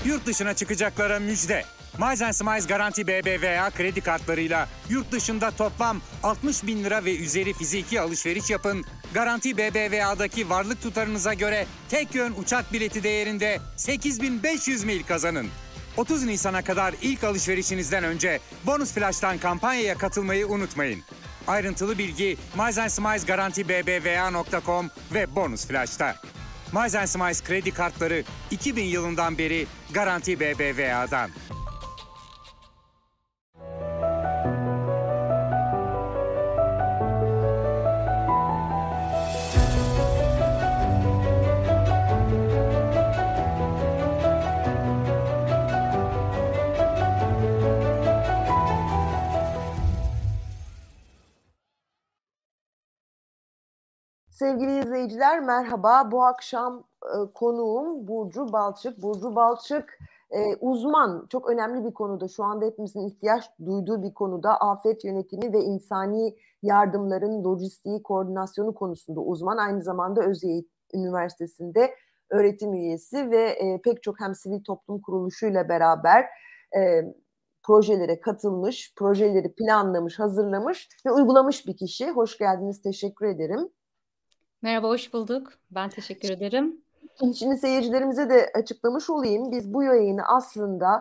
Yurt dışına çıkacaklara müjde. Miles & Smiles Garanti BBVA kredi kartlarıyla yurt dışında toplam 60 bin lira ve üzeri fiziki alışveriş yapın. Garanti BBVA'daki varlık tutarınıza göre tek yön uçak bileti değerinde 8.500 mil kazanın. 30 Nisan'a kadar ilk alışverişinizden önce Bonus Flash'tan kampanyaya katılmayı unutmayın. Ayrıntılı bilgi Miles & Smiles Garanti BBVA.com ve Bonus Flash'ta. Miles & Smiles kredi kartları 2000 yılından beri Garanti BBVA'dan. Sevgili izleyiciler merhaba. Bu akşam konuğum Burcu Balçık. Burcu Balçık uzman, çok önemli bir konuda, şu anda hepimizin ihtiyaç duyduğu bir konuda, afet yönetimi ve insani yardımların lojistiği, koordinasyonu konusunda uzman. Aynı zamanda Özyeğit Üniversitesi'nde öğretim üyesi ve pek çok hem sivil toplum kuruluşuyla beraber projelere katılmış, projeleri planlamış, hazırlamış ve uygulamış bir kişi. Hoş geldiniz, teşekkür ederim. Merhaba, hoş bulduk. Ben teşekkür ederim. Şimdi seyircilerimize de açıklamış olayım. Biz bu yayını aslında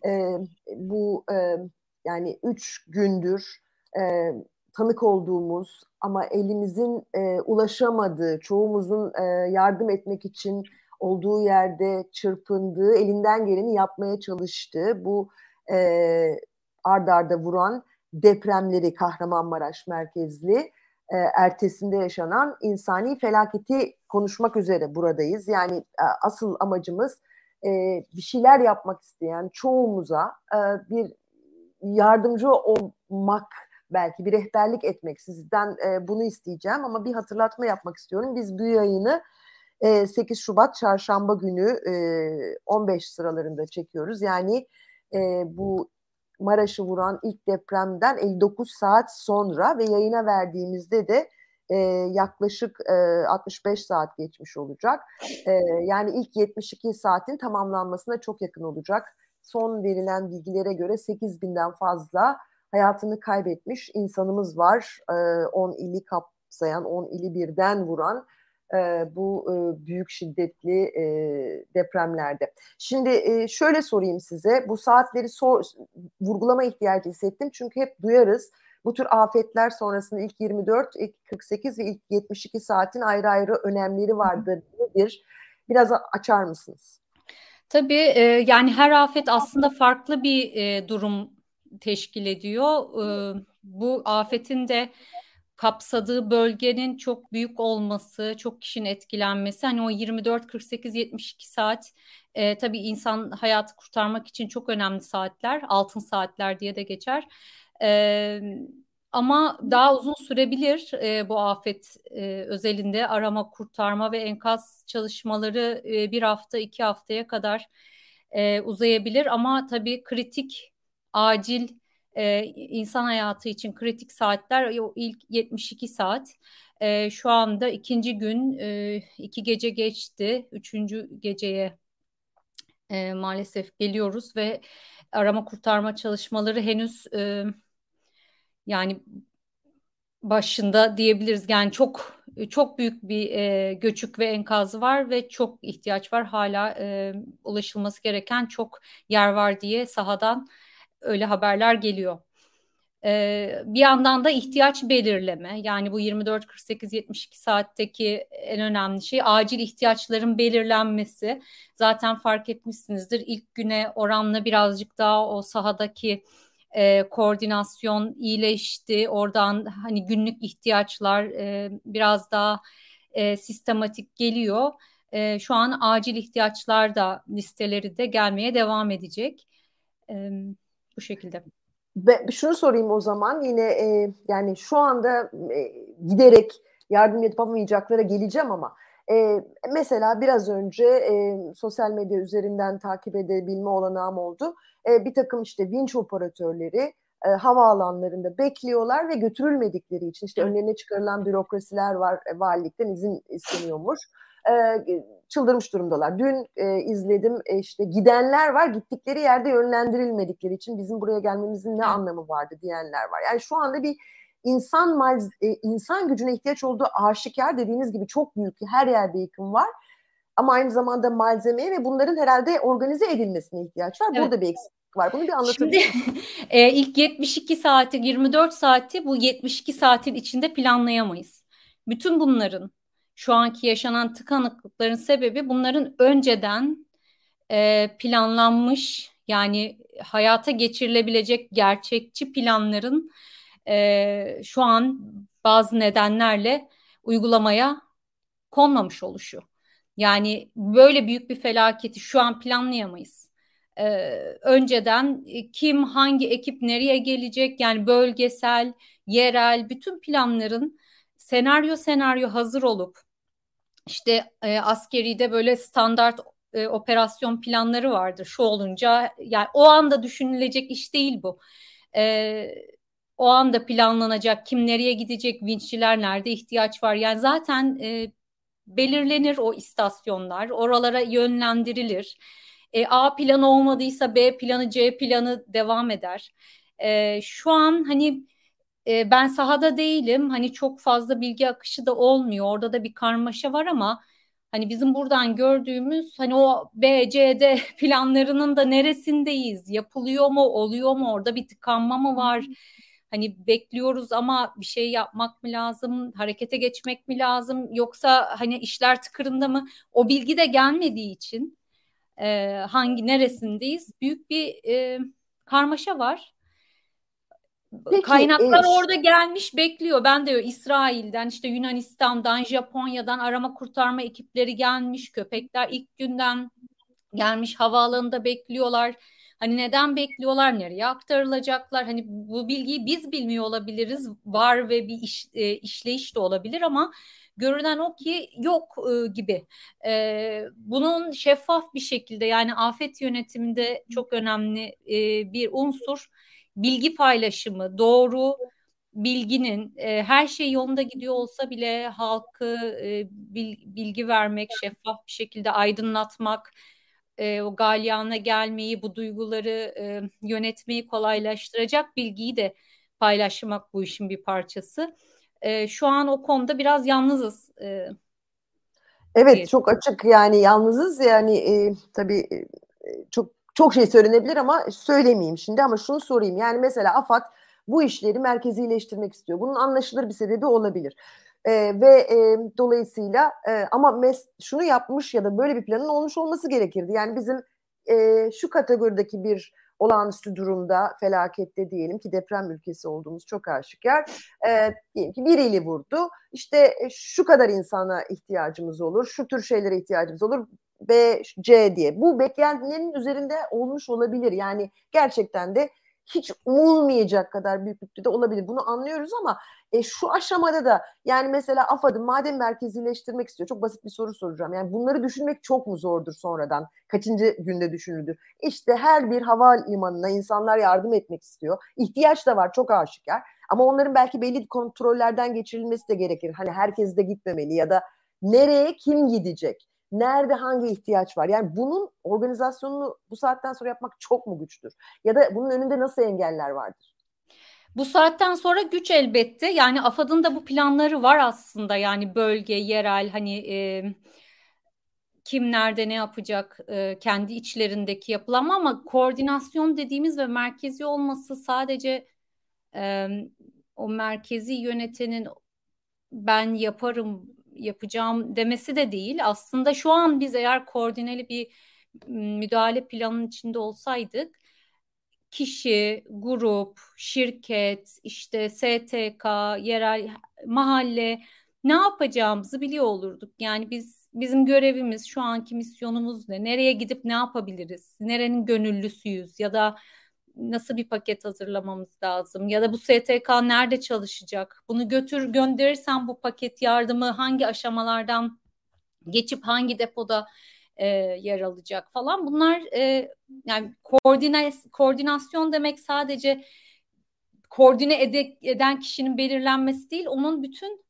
yani 3 gündür tanık olduğumuz ama elimizin ulaşamadığı, çoğumuzun yardım etmek için olduğu yerde çırpındığı, elinden geleni yapmaya çalıştığı bu ard arda vuran depremleri, Kahramanmaraş merkezli, ertesinde yaşanan insani felaketi konuşmak üzere buradayız. Yani asıl amacımız bir şeyler yapmak isteyen çoğumuza bir yardımcı olmak, belki bir rehberlik etmek. Sizden bunu isteyeceğim ama bir hatırlatma yapmak istiyorum. Biz bu yayını 8 Şubat Çarşamba günü 15 sıralarında çekiyoruz. Yani bu Maraş'ı vuran ilk depremden 59 saat sonra ve yayına verdiğimizde de yaklaşık 65 saat geçmiş olacak. Yani ilk 72 saatin tamamlanmasına çok yakın olacak. Son verilen bilgilere göre 8.000'den fazla hayatını kaybetmiş insanımız var. 10 ili kapsayan, 10 ili birden vuran bu büyük şiddetli depremlerde. Şimdi şöyle sorayım size, bu saatleri vurgulama ihtiyacı hissettim çünkü hep duyarız. Bu tür afetler sonrasında ilk 24, ilk 48 ve ilk 72 saatin ayrı ayrı önemleri vardır. Nedir? Biraz açar mısınız? Tabii yani her afet aslında farklı bir durum teşkil ediyor. Bu afetin de kapsadığı bölgenin çok büyük olması, çok kişinin etkilenmesi, hani o 24, 48, 72 saat tabii insan hayatı kurtarmak için çok önemli saatler, altın saatler diye de geçer. Ama daha uzun sürebilir bu afet özelinde arama, kurtarma ve enkaz çalışmaları bir hafta, 2 haftaya kadar uzayabilir. Ama tabii kritik, acil, insan hayatı için kritik saatler o ilk 72 saat. Şu anda ikinci gün, 2 gece geçti. Üçüncü geceye maalesef geliyoruz ve arama kurtarma çalışmaları henüz yani başında diyebiliriz. Yani çok büyük bir göçük ve enkazı var ve çok ihtiyaç var. Hala ulaşılması gereken çok yer var diye sahadan öyle haberler geliyor. Bir yandan da ihtiyaç belirleme, yani bu 24, 48, 72 saatteki en önemli şey acil ihtiyaçların belirlenmesi. Zaten fark etmişsinizdir, ilk güne oranla birazcık daha o sahadaki koordinasyon iyileşti. Oradan hani günlük ihtiyaçlar biraz daha sistematik geliyor. Şu an acil ihtiyaçlar da listeleri de gelmeye devam edecek. Bu şekilde. Şunu sorayım o zaman yine yani şu anda giderek yardım yapamayacaklara geleceğim ama mesela biraz önce sosyal medya üzerinden takip edebilme olanağım oldu. Bir takım işte vinç operatörleri havaalanlarında bekliyorlar ve götürülmedikleri için işte önlerine çıkarılan bürokrasiler var, valilikten izin isteniyormuş. çıldırmış durumdalar. Dün izledim, işte gidenler var, gittikleri yerde yönlendirilmedikleri için bizim buraya gelmemizin ne anlamı vardı diyenler var. Yani şu anda bir insan gücüne ihtiyaç olduğu aşikar, dediğiniz gibi çok büyük, her yerde yıkım var. Ama aynı zamanda malzemeye ve bunların herhalde organize edilmesine ihtiyaç var. Evet. Burada bir eksiklik var. Bunu bir anlatabilir Şimdi misiniz? ilk 72 saati, 24 saati bu 72 saatin içinde planlayamayız. Bütün bunların, şu anki yaşanan tıkanıklıkların sebebi bunların önceden planlanmış, yani hayata geçirilebilecek gerçekçi planların şu an bazı nedenlerle uygulamaya konmamış oluşu. Yani böyle büyük bir felaketi şu an planlayamayız. Önceden kim, hangi ekip nereye gelecek, yani bölgesel, yerel bütün planların senaryo hazır olup, işte askeride böyle standart operasyon planları vardır. Şu olunca, yani o anda düşünülecek iş değil bu. E, O anda planlanacak, kim nereye gidecek, vinççiler nerede ihtiyaç var. Yani zaten belirlenir o istasyonlar, oralara yönlendirilir. A planı olmadıysa B planı, C planı devam eder. Şu an hani ben sahada değilim. Hani çok fazla bilgi akışı da olmuyor. Orada da bir karmaşa var ama hani bizim buradan gördüğümüz hani o B, C, D planlarının da neresindeyiz? Yapılıyor mu? Oluyor mu? Orada bir tıkanma mı var? Hani bekliyoruz ama bir şey yapmak mı lazım? Harekete geçmek mi lazım? Yoksa hani işler tıkırında mı? O bilgi de gelmediği için hangi neresindeyiz? Büyük bir karmaşa var. Peki, Kaynaklar orada gelmiş bekliyor. Ben de İsrail'den, işte Yunanistan'dan, Japonya'dan arama kurtarma ekipleri gelmiş. Köpekler ilk günden gelmiş, havaalanında bekliyorlar. Hani neden bekliyorlar? Nereye aktarılacaklar? Hani bu bilgiyi biz bilmiyor olabiliriz. Var ve bir işleyiş de olabilir ama görünen o ki yok gibi. Bunun şeffaf bir şekilde, yani afet yönetiminde çok önemli bir unsur bilgi paylaşımı, doğru bilginin, her şey yolunda gidiyor olsa bile halkı bilgi vermek, şeffaf bir şekilde aydınlatmak, o galyana gelmeyi, bu duyguları yönetmeyi kolaylaştıracak bilgiyi de paylaşmak bu işin bir parçası. Şu an o konuda biraz yalnızız. evet, Diye. çok açık, yani yalnızız, yani tabii çok çok şey söylenebilir ama söylemeyeyim şimdi, ama şunu sorayım. Yani mesela AFAD bu işleri merkezileştirmek istiyor. Bunun anlaşılır bir sebebi olabilir. Dolayısıyla ama şunu yapmış ya da böyle bir planın olmuş olması gerekirdi. Yani bizim şu kategorideki bir olağanüstü durumda, felakette, diyelim ki deprem ülkesi olduğumuz çok aşikar. Diyelim ki bir ili vurdu. İşte şu kadar insana ihtiyacımız olur, şu tür şeylere ihtiyacımız olur. B, C diye. Bu beklentilerin üzerinde olmuş olabilir. Yani gerçekten de hiç umulmayacak kadar büyüklükte de olabilir. Bunu anlıyoruz ama şu aşamada da, yani mesela AFAD'ın madem merkezileştirmek istiyor, çok basit bir soru soracağım. Yani bunları düşünmek çok mu zordur sonradan? Kaçıncı günde düşünüldür? İşte her bir havalimanına insanlar yardım etmek istiyor. İhtiyaç da var, çok aşikar. Ama onların belki belli kontrollerden geçirilmesi de gerekir. Hani herkes de gitmemeli ya da nereye kim gidecek? Nerede hangi ihtiyaç var? Yani bunun organizasyonunu bu saatten sonra yapmak çok mu güçtür? Ya da bunun önünde nasıl engeller vardır? Bu saatten sonra güç elbette. Yani AFAD'ın da bu planları var aslında. Yani bölge, yerel, hani kim nerede ne yapacak, kendi içlerindeki yapılanma, ama koordinasyon dediğimiz ve merkezi olması sadece e, o merkezi yönetenin ben yaparım, yapacağım demesi de değil. Aslında şu an biz eğer koordineli bir müdahale planının içinde olsaydık, kişi, grup, şirket, işte STK, yerel, mahalle ne yapacağımızı biliyor olurduk. Yani bizim görevimiz, şu anki misyonumuz ne? Nereye gidip ne yapabiliriz? Nerenin gönüllüsüyüz ya da nasıl bir paket hazırlamamız lazım? Ya da bu STK nerede çalışacak? Bunu götür gönderirsen bu paket yardımı hangi aşamalardan geçip hangi depoda yer alacak falan. Bunlar yani koordinasyon demek sadece koordine eden kişinin belirlenmesi değil, onun bütün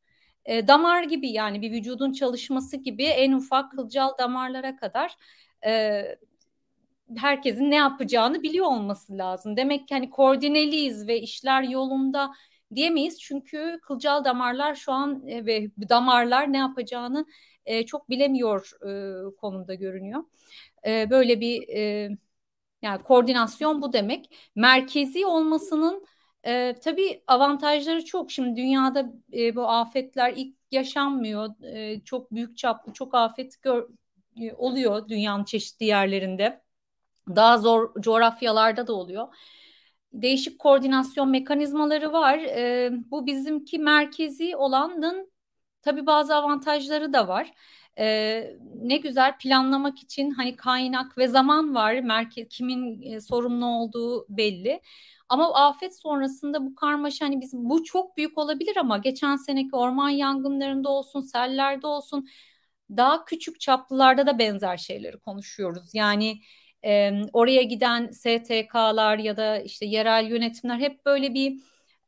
damar gibi, yani bir vücudun çalışması gibi en ufak kılcal damarlara kadar herkesin ne yapacağını biliyor olması lazım. Demek ki hani koordineliyiz ve işler yolunda diyemeyiz. Çünkü kılcal damarlar şu an ve damarlar ne yapacağını çok bilemiyor konumda görünüyor. Böyle bir yani koordinasyon bu demek. Merkezi olmasının tabii avantajları çok. Şimdi dünyada bu afetler ilk yaşanmıyor. Çok büyük çaplı çok afet oluyor dünyanın çeşitli yerlerinde. Daha zor coğrafyalarda da oluyor. Değişik koordinasyon mekanizmaları var. Bu bizimki merkezi olanın tabii bazı avantajları da var. Ne güzel planlamak için hani kaynak ve zaman var. Kimin sorumlu olduğu belli. Ama afet sonrasında bu karmaşa, hani bu çok büyük olabilir ama geçen seneki orman yangınlarında olsun, sellerde olsun, daha küçük çaplılarda da benzer şeyleri konuşuyoruz. Yani oraya giden STK'lar ya da işte yerel yönetimler hep böyle bir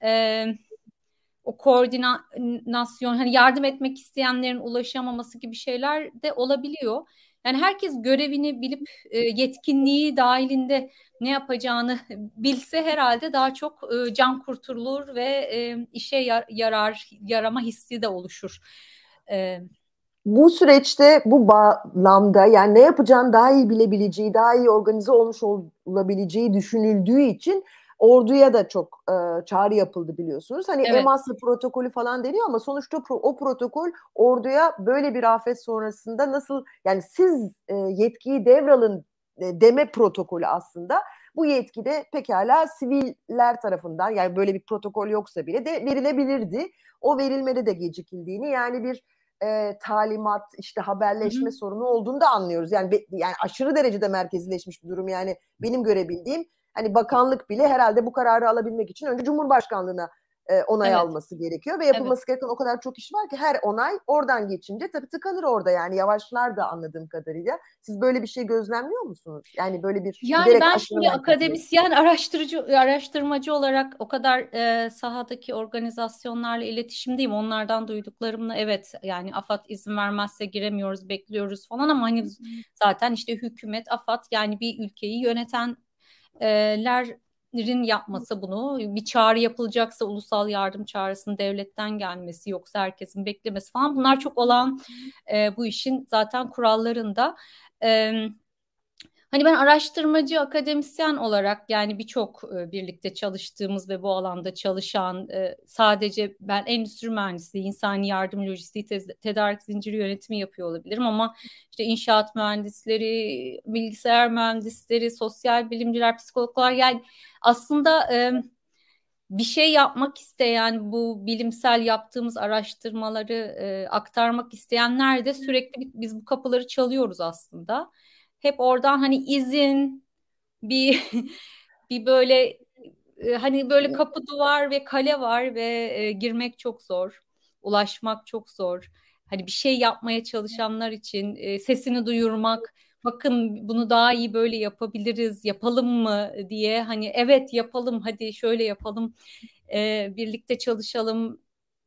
o koordinasyon, hani yardım etmek isteyenlerin ulaşamaması gibi şeyler de olabiliyor. Yani herkes görevini bilip yetkinliği dahilinde ne yapacağını bilse herhalde daha çok can kurtulur ve işe yarama hissi de oluşur. Bu süreçte bu bağlamda yani ne yapacağını daha iyi bilebileceği, daha iyi organize olmuş olabileceği düşünüldüğü için orduya da çok çağrı yapıldı biliyorsunuz. Hani Evet. EMASA protokolü falan deniyor ama sonuçta o protokol orduya böyle bir afet sonrasında nasıl, yani siz yetkiyi devralın deme protokolü aslında. Bu yetki de pekala siviller tarafından, yani böyle bir protokol yoksa bile de verilebilirdi. O verilmede de gecikildiğini, yani bir talimat, işte haberleşme sorunu olduğunu da anlıyoruz. Yani aşırı derecede merkezileşmiş bir durum. Yani benim görebildiğim, hani bakanlık bile herhalde bu kararı alabilmek için önce Cumhurbaşkanlığına onay alması gerekiyor ve yapılması gereken o kadar çok iş var ki her onay oradan geçince tabii tıkanır orada, yani yavaşlar da anladığım kadarıyla. Siz böyle bir şey gözlemliyor musunuz? Yani böyle bir Yani ben şimdi akademisyen, araştırmacı olarak o kadar sahadaki organizasyonlarla iletişimdeyim. Onlardan duyduklarımla evet, yani AFAD izin vermezse giremiyoruz, bekliyoruz falan ama hani zaten işte hükümet, AFAD, yani bir ülkeyi yönetenlerin yapması bunu. Bir çağrı yapılacaksa ulusal yardım çağrısının devletten gelmesi, yoksa herkesin beklemesi falan, bunlar çok olan bu işin zaten kurallarında. Hani ben araştırmacı, akademisyen olarak, yani birçok birlikte çalıştığımız ve bu alanda çalışan, sadece ben endüstri mühendisliği, insani yardım lojistiği, tedarik zinciri yönetimi yapıyor olabilirim ama işte inşaat mühendisleri, bilgisayar mühendisleri, sosyal bilimciler, psikologlar, yani aslında bir şey yapmak isteyen, bu bilimsel yaptığımız araştırmaları aktarmak isteyenler de sürekli biz bu kapıları çalıyoruz aslında. Hep oradan hani izin, bir bir böyle hani böyle kapı, duvar ve kale var ve girmek çok zor, ulaşmak çok zor. Hani bir şey yapmaya çalışanlar için sesini duyurmak, bakın bunu daha iyi böyle yapabiliriz, yapalım mı diye, hani evet yapalım, hadi şöyle yapalım, birlikte çalışalım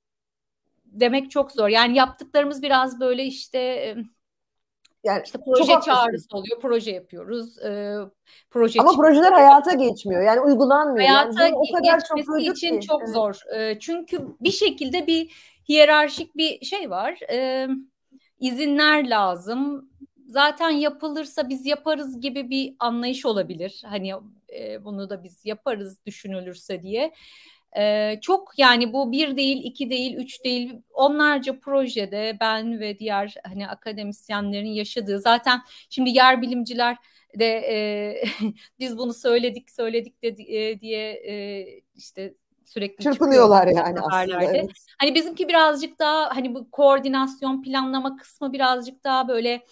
demek çok zor. Yani yaptıklarımız biraz böyle işte yani çok proje haklısınız. çağrısı oluyor, proje yapıyoruz, proje Ama çıkıyor. projeler hayata geçmiyor. Yani uygulanmıyor. Yani Hayata bunu o kadar çok geçmesi duyduk için ki. çok Evet. zor. Çünkü bir şekilde bir hiyerarşik bir şey var. İzinler lazım. Zaten yapılırsa biz yaparız gibi bir anlayış olabilir. Hani bunu da biz yaparız düşünülürse diye. Çok, yani bu bir değil, iki değil, üç değil, onlarca projede ben ve diğer hani akademisyenlerin yaşadığı, zaten şimdi yer bilimciler de biz bunu söyledik de diye işte sürekli çıkıyor Çırpınıyorlar yani aslında. haberlerde. Evet. Hani bizimki birazcık daha, hani bu koordinasyon planlama kısmı birazcık daha böyle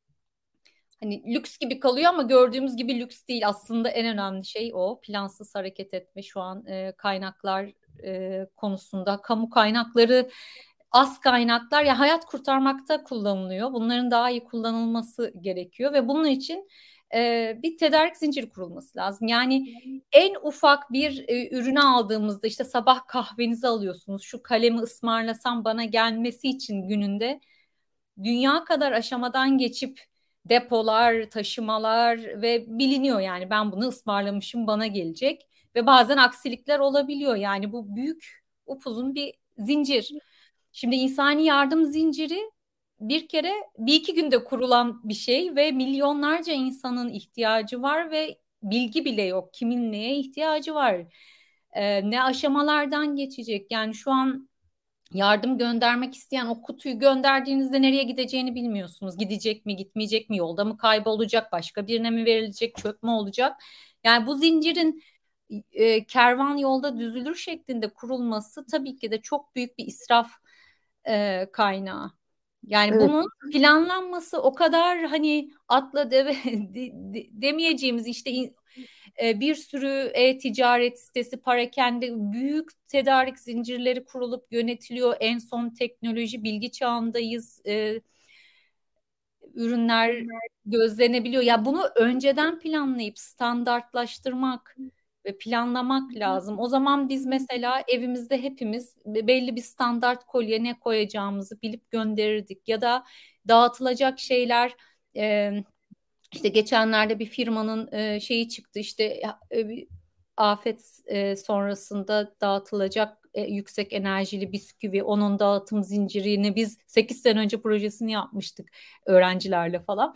hani lüks gibi kalıyor ama gördüğümüz gibi lüks değil. Aslında en önemli şey o plansız hareket etme. Şu an kaynaklar konusunda, kamu kaynakları, az kaynaklar ya hayat kurtarmakta kullanılıyor. Bunların daha iyi kullanılması gerekiyor ve bunun için bir tedarik zinciri kurulması lazım. Yani en ufak bir ürünü aldığımızda işte sabah kahvenizi alıyorsunuz. Şu kalemi ısmarlasam bana gelmesi için gününde dünya kadar aşamadan geçip depolar, taşımalar ve biliniyor yani ben bunu ısmarlamışım bana gelecek ve bazen aksilikler olabiliyor. Yani bu büyük upuzun bir zincir. Şimdi insani yardım zinciri bir kere bir iki günde kurulan bir şey ve milyonlarca insanın ihtiyacı var ve bilgi bile yok. Kimin neye ihtiyacı var? Ne aşamalardan geçecek? Yani şu an yardım göndermek isteyen o kutuyu gönderdiğinizde nereye gideceğini bilmiyorsunuz. Gidecek mi, gitmeyecek mi, yolda mı kaybolacak, başka birine mi verilecek, çöp mü olacak? Yani bu zincirin kervan yolda düzülür şeklinde kurulması tabii ki de çok büyük bir israf kaynağı. Yani Evet. bunun planlanması o kadar hani atla deve demeyeceğimiz işte bir sürü e-ticaret sitesi, parakende büyük tedarik zincirleri kurulup yönetiliyor. En son teknoloji, bilgi çağındayız. Ürünler gözlenebiliyor. Ya bunu önceden planlayıp standartlaştırmak ve planlamak lazım. O zaman biz mesela evimizde hepimiz belli bir standart kolye ne koyacağımızı bilip gönderirdik. Ya da dağıtılacak şeyler e, işte geçenlerde bir firmanın şeyi çıktı işte bir afet sonrasında dağıtılacak yüksek enerjili bisküvi, onun dağıtım zincirini biz 8 sene önce projesini yapmıştık öğrencilerle falan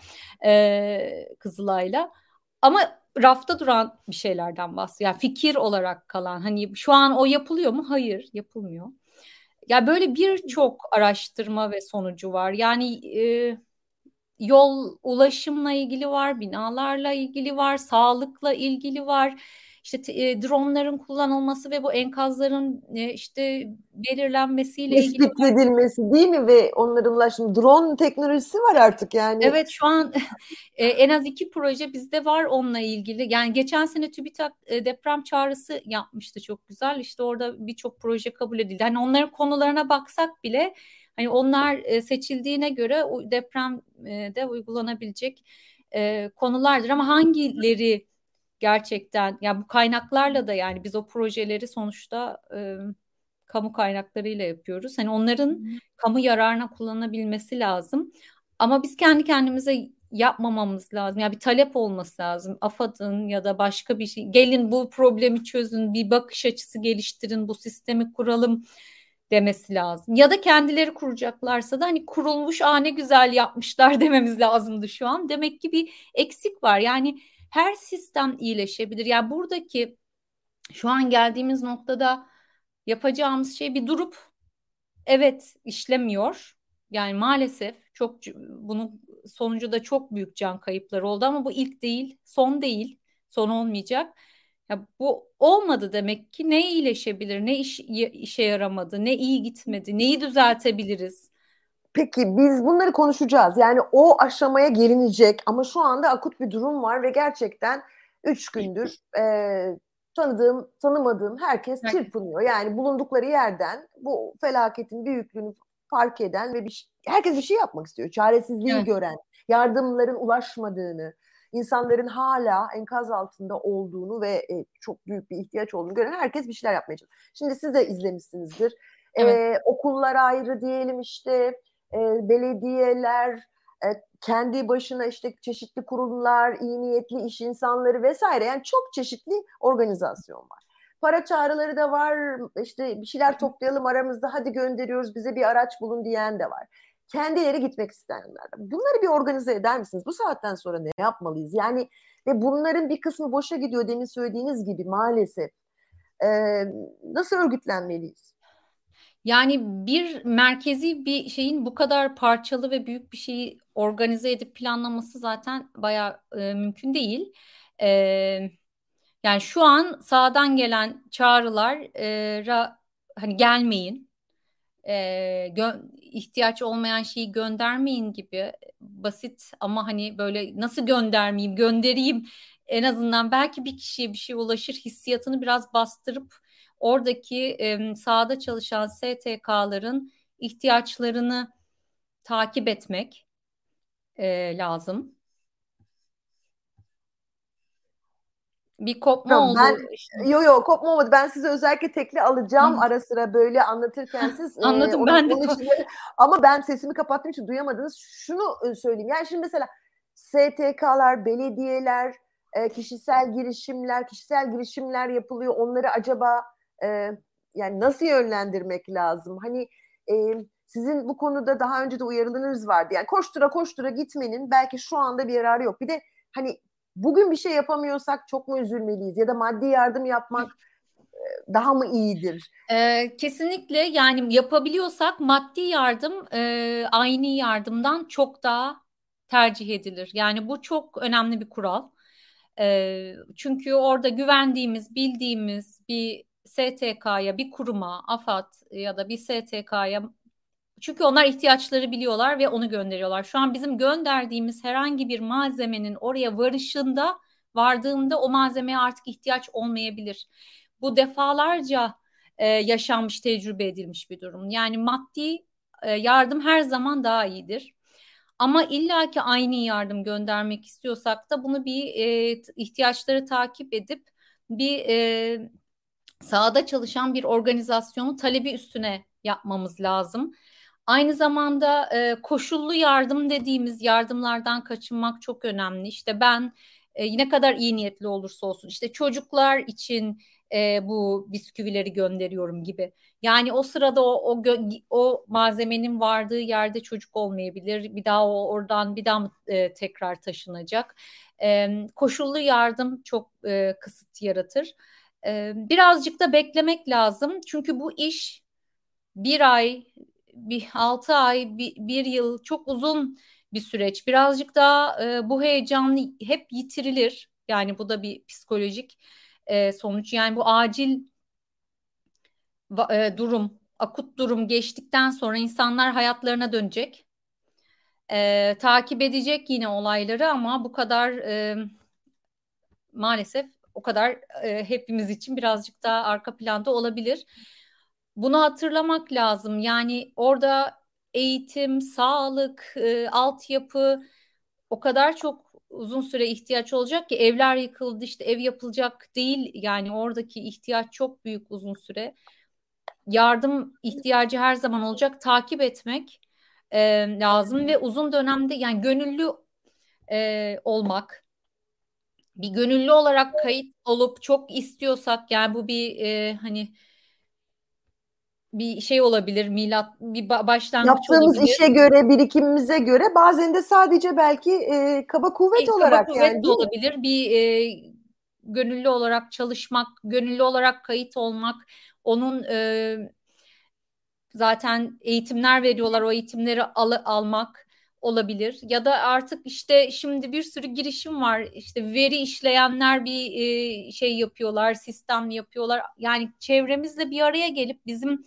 Kızılay'la. Ama rafta duran bir şeylerden bahsediyor. Yani fikir olarak kalan hani şu an o yapılıyor mu? Hayır, yapılmıyor. Ya böyle birçok araştırma ve sonucu var. Yani yol ulaşımla ilgili var, binalarla ilgili var, sağlıkla ilgili var. İşte dronların kullanılması ve bu enkazların işte belirlenmesiyle ilgili Tespit var. edilmesi değil mi ve onların ulaşım drone teknolojisi var artık yani. Evet şu an en az 2 proje bizde var onunla ilgili. Yani geçen sene TÜBİTAK deprem çağrısı yapmıştı çok güzel. İşte orada birçok proje kabul edildi. Hani onların konularına baksak bile hani onlar seçildiğine göre o depremde uygulanabilecek konulardır. Ama hangileri gerçekten ya bu kaynaklarla da yani biz o projeleri sonuçta kamu kaynaklarıyla yapıyoruz. Hani onların kamu yararına kullanılabilmesi lazım. Ama biz kendi kendimize yapmamamız lazım. Yani bir talep olması lazım. AFAD'ın ya da başka bir şey. Gelin bu problemi çözün, bir bakış açısı geliştirin, bu sistemi kuralım demesi lazım. Ya da kendileri kuracaklarsa da hani kurulmuş ne güzel yapmışlar dememiz lazımdı şu an. Demek ki bir eksik var. Yani her sistem iyileşebilir. Yani buradaki şu an geldiğimiz noktada yapacağımız şey bir durup evet işlemiyor. Yani maalesef çok bunun sonucu da çok büyük can kayıpları oldu ama bu ilk değil, son değil, son olmayacak. Ya bu olmadı demek ki ne iyileşebilir, ne işe yaramadı, ne iyi gitmedi, neyi düzeltebiliriz? Peki biz bunları konuşacağız. Yani o aşamaya gelinecek ama şu anda akut bir durum var ve gerçekten 3 gündür tanıdığım, tanımadığım herkes Herkes. çırpınıyor. Yani bulundukları yerden bu felaketin büyüklüğünü fark eden ve herkes bir şey yapmak istiyor. Çaresizliği Evet, gören, yardımların ulaşmadığını, insanların hala enkaz altında olduğunu ve çok büyük bir ihtiyaç olduğunu gören herkes bir şeyler yapmaya çalışıyor. Şimdi siz de izlemişsinizdir. evet, Okullar ayrı diyelim işte belediyeler, kendi başına işte çeşitli kurumlar, iyi niyetli iş insanları vesaire yani çok çeşitli organizasyon var. Para çağrıları da var, işte bir şeyler toplayalım aramızda hadi gönderiyoruz bize bir araç bulun diyen de var. Kendileri gitmek isteyenler de. Bunları bir organize eder misiniz? Bu saatten sonra ne yapmalıyız? Yani ve bunların bir kısmı boşa gidiyor demin söylediğiniz gibi maalesef. Nasıl örgütlenmeliyiz? yani bir merkezi bir şeyin bu kadar parçalı ve büyük bir şeyi organize edip planlaması zaten bayağı mümkün değil. E, Yani şu an sağdan gelen çağrılara hani gelmeyin, ihtiyaç olmayan şeyi göndermeyin gibi basit ama hani böyle nasıl göndermeyeyim, göndereyim en azından belki bir kişiye bir şey ulaşır hissiyatını biraz bastırıp oradaki sahada çalışan STK'ların ihtiyaçlarını takip etmek lazım. Bir kopma Tamam, oldu. yo kopma olmadı. Ben size özellikle tekli alacağım Anladım. ara sıra böyle anlatırken siz Anladım ben de. onun için ama ben sesimi kapattığım için duyamadınız. Şunu söyleyeyim. Yani şimdi mesela STK'lar, belediyeler, kişisel girişimler yapılıyor. Onları acaba e, yani nasıl yönlendirmek lazım? Hani sizin bu konuda daha önce de uyarılarınız vardı. Yani koştura koştura gitmenin belki şu anda bir yararı yok. Bir de hani bugün bir şey yapamıyorsak çok mu üzülmeliyiz? Ya da maddi yardım yapmak daha mı iyidir? Kesinlikle, yani yapabiliyorsak maddi yardım aynı yardımdan çok daha tercih edilir. Yani bu çok önemli bir kural. Çünkü orada güvendiğimiz, bildiğimiz bir STK'ya, bir kuruma, AFAD ya da bir STK'ya, çünkü onlar ihtiyaçları biliyorlar ve onu gönderiyorlar. Şu an bizim gönderdiğimiz herhangi bir malzemenin oraya vardığında o malzemeye artık ihtiyaç olmayabilir. Bu defalarca yaşanmış, tecrübe edilmiş bir durum. Yani maddi yardım her zaman daha iyidir. Ama illaki aynı yardım göndermek istiyorsak da bunu bir ihtiyaçları takip edip bir sahada çalışan bir organizasyonun talebi üstüne yapmamız lazım. Aynı zamanda koşullu yardım dediğimiz yardımlardan kaçınmak çok önemli. İşte ben ne kadar iyi niyetli olursa olsun işte çocuklar için bu bisküvileri gönderiyorum gibi. Yani o sırada o malzemenin vardığı yerde çocuk olmayabilir. Bir daha oradan bir daha mı tekrar taşınacak? Koşullu yardım çok kısıt yaratır. Birazcık da beklemek lazım. Çünkü bu iş bir ay, 6 ay, bir yıl çok uzun bir süreç. Birazcık daha bu heyecan hep yitirilir. Yani bu da bir psikolojik sonuç. Yani bu acil durum, akut durum geçtikten sonra insanlar hayatlarına dönecek. Takip edecek yine olayları ama bu kadar maalesef o kadar hepimiz için birazcık daha arka planda olabilir. Bunu hatırlamak lazım. Yani orada eğitim, sağlık, altyapı o kadar çok uzun süre ihtiyaç olacak ki evler yıkıldı, işte ev yapılacak değil. Yani oradaki ihtiyaç çok büyük, uzun süre. Yardım ihtiyacı her zaman olacak. Takip etmek lazım ve uzun dönemde yani gönüllü olmak, bir gönüllü olarak kayıt olup çok istiyorsak, yani bu bir hani bir şey olabilir, milat bir başlangıç Yaptığımız olabilir. işe göre, birikimimize göre bazen de sadece belki kaba kuvvet Kaba olarak yani kuvvet de değil mi? olabilir. Bir gönüllü olarak çalışmak, gönüllü olarak kayıt olmak, onun zaten eğitimler veriyorlar, o eğitimleri almak olabilir. Ya da artık işte şimdi bir sürü girişim var. İşte veri işleyenler bir şey yapıyorlar, sistem yapıyorlar. Yani çevremizle bir araya gelip bizim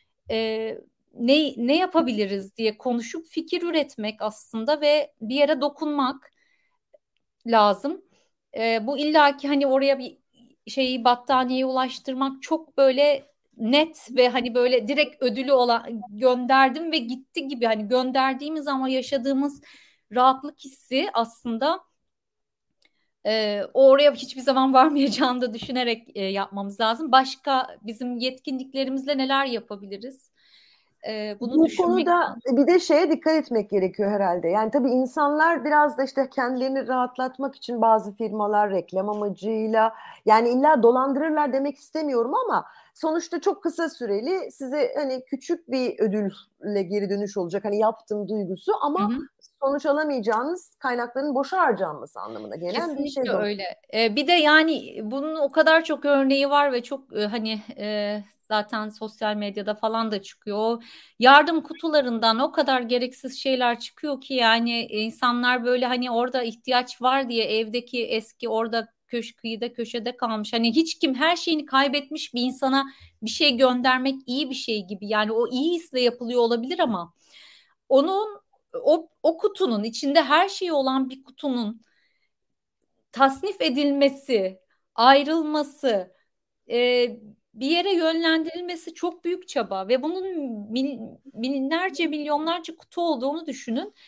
ne yapabiliriz diye konuşup fikir üretmek aslında ve bir yere dokunmak lazım. Bu illaki hani oraya bir şeyi, battaniyeyi ulaştırmak çok böyle net ve hani böyle direkt ödülü olan gönderdim ve gitti gibi, hani gönderdiğimiz ama yaşadığımız rahatlık hissi aslında o oraya hiçbir zaman varmayacağını da düşünerek yapmamız lazım. Başka bizim yetkinliklerimizle neler yapabiliriz? Bunu Bu düşünmek konuda lazım. bir de şeye dikkat etmek gerekiyor herhalde. Yani tabii insanlar biraz da işte kendilerini rahatlatmak için bazı firmalar reklam amacıyla yani illa dolandırırlar demek istemiyorum ama sonuçta çok kısa süreli size hani küçük bir ödülle geri dönüş olacak. Hani yaptım duygusu Hı ama hı. sonuç alamayacağınız kaynakların boşa harcanması anlamına gelen bir şey Kesinlikle bu. öyle. Bir de yani bunun o kadar çok örneği var ve çok hani zaten sosyal medyada falan da çıkıyor. O yardım kutularından o kadar gereksiz şeyler çıkıyor ki yani insanlar böyle hani orada ihtiyaç var diye evdeki eski orada kıyıda köşede kalmış. Hani hiç kim, her şeyini kaybetmiş bir insana bir şey göndermek iyi bir şey gibi. Yani o iyi hisle yapılıyor olabilir ama onun o kutunun içinde her şey olan bir kutunun tasnif edilmesi, ayrılması, e, bir yere yönlendirilmesi çok büyük çaba ve bunun binlerce, milyonlarca kutu olduğunu düşünün.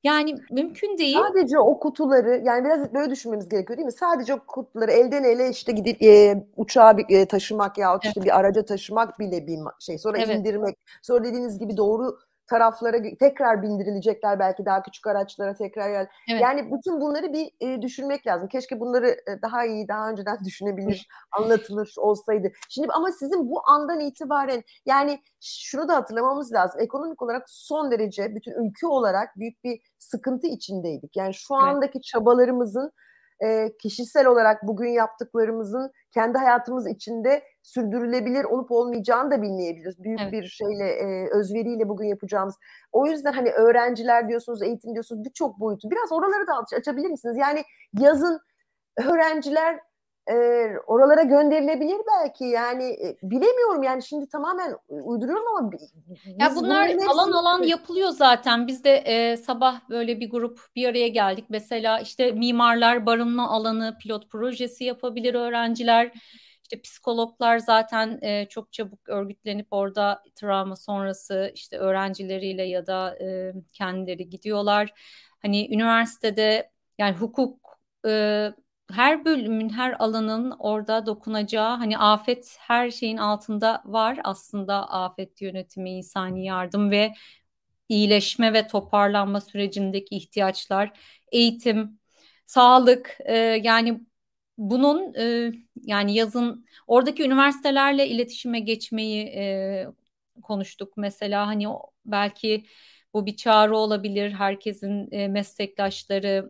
Yani mümkün değil. Sadece o kutuları, yani biraz böyle düşünmemiz gerekiyor değil mi? Sadece o kutuları elden ele işte gidip uçağa taşımak yahut Evet, işte bir araca taşımak bile bir şey. Sonra evet, indirmek. Sonra dediğiniz gibi doğru taraflara tekrar bindirilecekler belki daha küçük araçlara tekrar. evet. Yani bütün bunları bir düşünmek lazım. Keşke bunları daha iyi, daha önceden düşünebilir, anlatılır olsaydı. Şimdi ama sizin bu andan itibaren yani şunu da hatırlamamız lazım. Ekonomik olarak son derece bütün ülke olarak büyük bir sıkıntı içindeydik. Yani şu Evet. andaki çabalarımızın kişisel olarak bugün yaptıklarımızın kendi hayatımız içinde sürdürülebilir olup olmayacağını da bilmeyebiliriz. Büyük Evet. bir şeyle, özveriyle bugün yapacağımız. O yüzden hani öğrenciler diyorsunuz, eğitim diyorsunuz, birçok boyutu. Biraz oraları da açabilir misiniz? Yani yazın öğrenciler oralara gönderilebilir belki. Yani bilemiyorum yani şimdi tamamen uyduruyorum ama Ya biz bunlar bunların alan hepsini alan yapılıyor zaten. Biz de sabah böyle bir grup bir araya geldik. Mesela işte mimarlar barınma alanı pilot projesi yapabilir öğrenciler. İşte psikologlar zaten çok çabuk örgütlenip orada travma sonrası işte öğrencileriyle ya da kendileri gidiyorlar. Hani üniversitede yani hukuk her bölümün, her alanın orada dokunacağı hani afet her şeyin altında var aslında afet yönetimi, insani yardım ve iyileşme ve toparlanma sürecindeki ihtiyaçlar, eğitim, sağlık yani bunun yani yazın oradaki üniversitelerle iletişime geçmeyi konuştuk. Mesela hani belki bu bir çağrı olabilir. Herkesin meslektaşları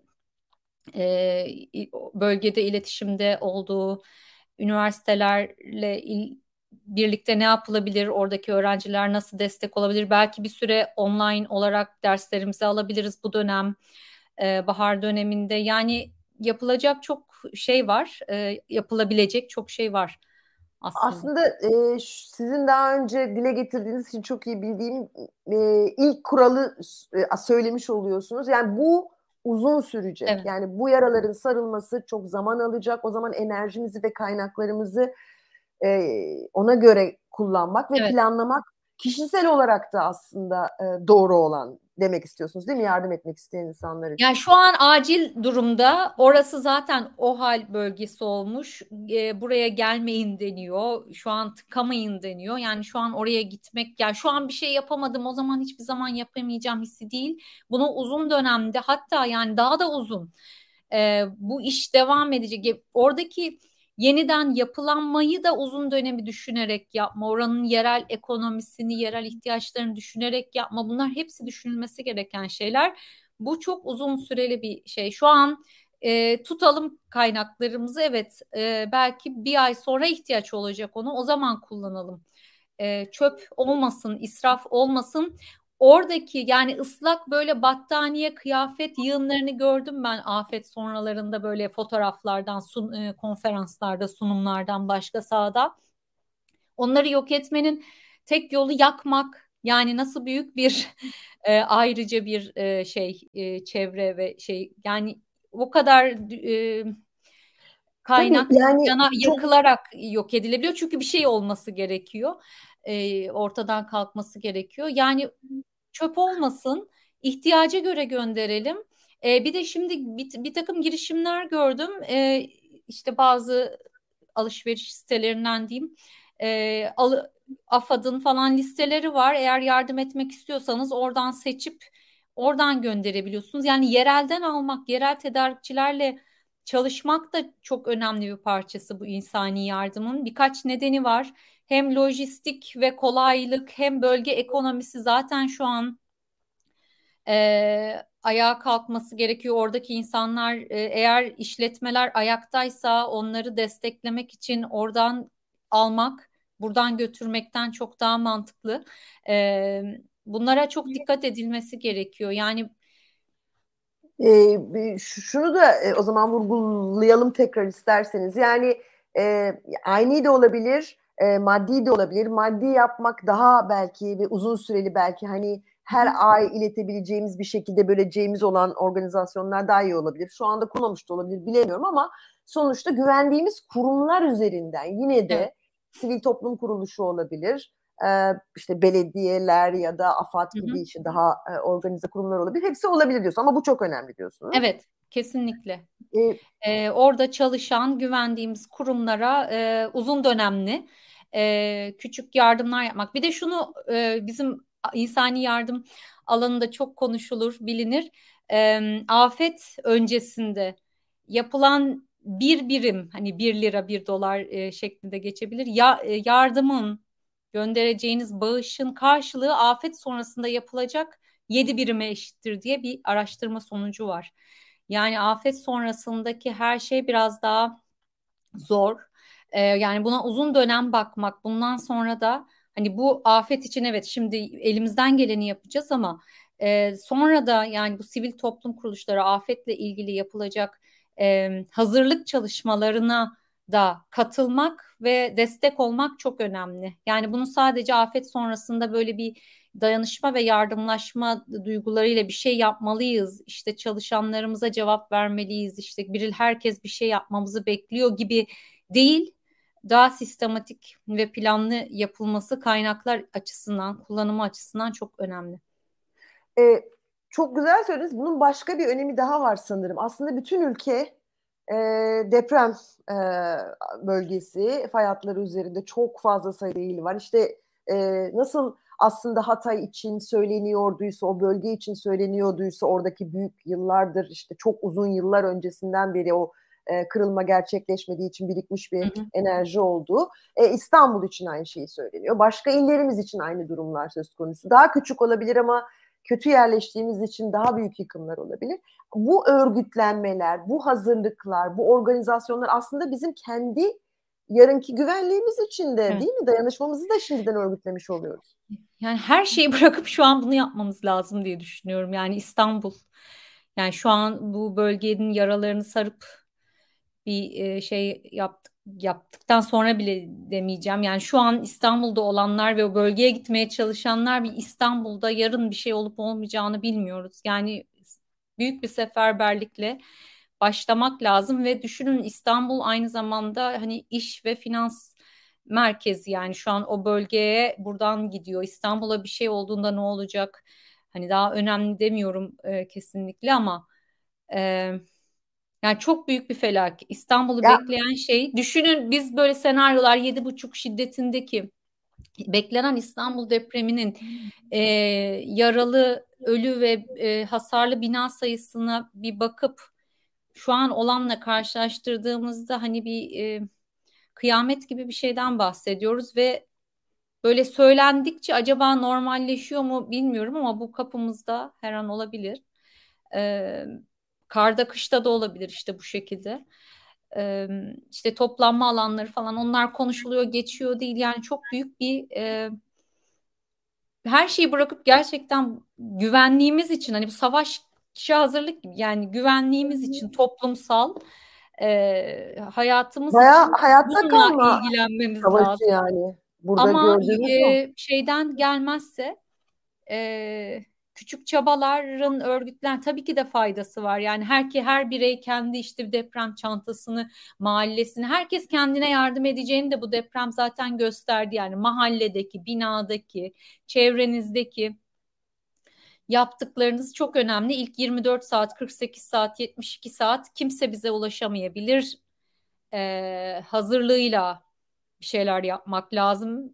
e, bölgede iletişimde olduğu üniversitelerle birlikte ne yapılabilir? Oradaki öğrenciler nasıl destek olabilir? Belki bir süre online olarak derslerimizi alabiliriz bu dönem, bahar döneminde. Yani yapılacak çok şey var, yapılabilecek çok şey var aslında. aslında sizin daha önce dile getirdiğiniz için çok iyi bildiğim ilk kuralı söylemiş oluyorsunuz. Yani bu uzun sürecek. Evet, Yani bu yaraların sarılması çok zaman alacak. O zaman enerjimizi ve kaynaklarımızı ona göre kullanmak ve evet. planlamak kişisel olarak da aslında doğru olan demek istiyorsunuz değil mi? Yardım etmek isteyen insanlar için. Yani şu an acil durumda orası zaten OHAL bölgesi olmuş. Buraya gelmeyin deniyor. Şu an tıkamayın deniyor. Yani şu an oraya gitmek yani şu an bir şey yapamadım o zaman hiçbir zaman yapamayacağım hissi değil. Bunu uzun dönemde hatta yani daha da uzun bu iş devam edecek. Oradaki yeniden yapılanmayı da uzun dönemi düşünerek yapma. Oranın yerel ekonomisini, yerel ihtiyaçlarını düşünerek yapma. Bunlar hepsi düşünülmesi gereken şeyler. Bu çok uzun süreli bir şey. Şu an tutalım kaynaklarımızı evet belki bir ay sonra ihtiyaç olacak onu o zaman kullanalım. Çöp olmasın, israf olmasın. Oradaki yani ıslak böyle battaniye, kıyafet yığınlarını gördüm ben afet sonralarında böyle fotoğraflardan, konferanslarda, sunumlardan başka sahada. Onları yok etmenin tek yolu yakmak. Yani nasıl büyük bir ayrıca bir çevre ve şey yani o kadar Tabii kaynak yani çok yakılarak yok edilebiliyor. Çünkü bir şey olması gerekiyor. Ortadan kalkması gerekiyor. Yani çöp olmasın, ihtiyaca göre gönderelim. Bir de şimdi bir takım girişimler gördüm. İşte bazı alışveriş sitelerinden diyeyim. AFAD'ın falan listeleri var. Eğer yardım etmek istiyorsanız oradan seçip oradan gönderebiliyorsunuz. Yani yerelden almak, yerel tedarikçilerle çalışmak da çok önemli bir parçası bu insani yardımın. Birkaç nedeni var. Hem lojistik ve kolaylık hem bölge ekonomisi zaten şu an ayağa kalkması gerekiyor. Oradaki insanlar eğer işletmeler ayaktaysa onları desteklemek için oradan almak, buradan götürmekten çok daha mantıklı. Bunlara çok dikkat edilmesi gerekiyor. Yani Şunu da o zaman vurgulayalım tekrar isterseniz. Yani aynı de olabilir, maddi de olabilir. Maddi yapmak daha belki ve uzun süreli belki hani her ay iletebileceğimiz bir şekilde böleceğimiz olan organizasyonlar daha iyi olabilir. Şu anda kurulmamış da olabilir bilemiyorum ama sonuçta güvendiğimiz kurumlar üzerinden yine evet, de sivil toplum kuruluşu olabilir. işte belediyeler ya da AFAD Hı gibi hı. işte daha organize kurumlar olabilir. Hepsi olabilir diyorsun ama bu çok önemli diyorsunuz. Evet, kesinlikle. E, Orada çalışan güvendiğimiz kurumlara uzun dönemli küçük yardımlar yapmak. Bir de şunu bizim insani yardım alanında çok konuşulur, bilinir. Afet öncesinde yapılan bir birim, hani 1 lira 1 dolar şeklinde geçebilir. Yardımın, göndereceğiniz bağışın karşılığı afet sonrasında yapılacak 7 birime eşittir diye bir araştırma sonucu var. Yani afet sonrasındaki her şey biraz daha zor. Yani buna uzun dönem bakmak, bundan sonra da hani bu afet için evet şimdi elimizden geleni yapacağız ama sonra da yani bu sivil toplum kuruluşları afetle ilgili yapılacak hazırlık çalışmalarına da katılmak ve destek olmak çok önemli. Yani bunu sadece afet sonrasında böyle bir dayanışma ve yardımlaşma duygularıyla bir şey yapmalıyız. İşte çalışanlarımıza cevap vermeliyiz. İşte herkes bir şey yapmamızı bekliyor gibi değil. Daha sistematik ve planlı yapılması kaynaklar açısından, kullanımı açısından çok önemli. e, Çok güzel söylediniz. Bunun başka bir önemi daha var sanırım. Aslında bütün ülke e, deprem e, bölgesi, fay hatları üzerinde çok fazla sayıda il var. İşte nasıl aslında Hatay için söyleniyorduysa, o bölge için söyleniyorduysa oradaki büyük yıllardır işte çok uzun yıllar öncesinden beri o kırılma gerçekleşmediği için birikmiş bir Hı hı. enerji olduğu. İstanbul için aynı şeyi söyleniyor. Başka illerimiz için aynı durumlar söz konusu. Daha küçük olabilir ama kötü yerleştiğimiz için daha büyük yıkımlar olabilir. Bu örgütlenmeler, bu hazırlıklar, bu organizasyonlar aslında bizim kendi yarınki güvenliğimiz için de Evet. değil mi? Dayanışmamızı da şimdiden örgütlemiş oluyoruz. Yani her şeyi bırakıp şu an bunu yapmamız lazım diye düşünüyorum. Yani İstanbul, yani şu an bu bölgenin yaralarını sarıp bir yaptıktan sonra bile demeyeceğim. Yani şu an İstanbul'da olanlar ve o bölgeye gitmeye çalışanlar bir İstanbul'da yarın bir şey olup olmayacağını bilmiyoruz. Yani büyük bir seferberlikle başlamak lazım ve düşünün İstanbul aynı zamanda hani iş ve finans merkezi, yani şu an o bölgeye buradan gidiyor. İstanbul'a bir şey olduğunda ne olacak? Hani daha önemli demiyorum kesinlikle ama e, yani çok büyük bir felaket. İstanbul'u Ya bekleyen şey. Düşünün biz böyle senaryolar 7,5 şiddetindeki beklenen İstanbul depreminin yaralı, ölü ve hasarlı bina sayısına bir bakıp şu an olanla karşılaştırdığımızda hani bir kıyamet gibi bir şeyden bahsediyoruz ve böyle söylendikçe acaba normalleşiyor mu bilmiyorum ama bu kapımızda her an olabilir. Ee, Karda kışta da olabilir işte bu şekilde. İşte toplanma alanları falan onlar konuşuluyor geçiyor değil. Yani çok büyük bir her şeyi bırakıp gerçekten güvenliğimiz için hani bu savaşa hazırlık gibi yani güvenliğimiz için toplumsal hayatımız bayağı için hayatta bununla kalma ilgilenmemiz savaşı lazım. yani. Burada Ama gördüğümüz o. şeyden gelmezse küçük çabaların tabii ki de faydası var. Yani her birey kendi işte deprem çantasını, mahallesini, herkes kendine yardım edeceğini de bu deprem zaten gösterdi. Yani mahalledeki, binadaki, çevrenizdeki yaptıklarınız çok önemli. İlk 24 saat, 48 saat, 72 saat kimse bize ulaşamayabilir. Hazırlığıyla bir şeyler yapmak lazım.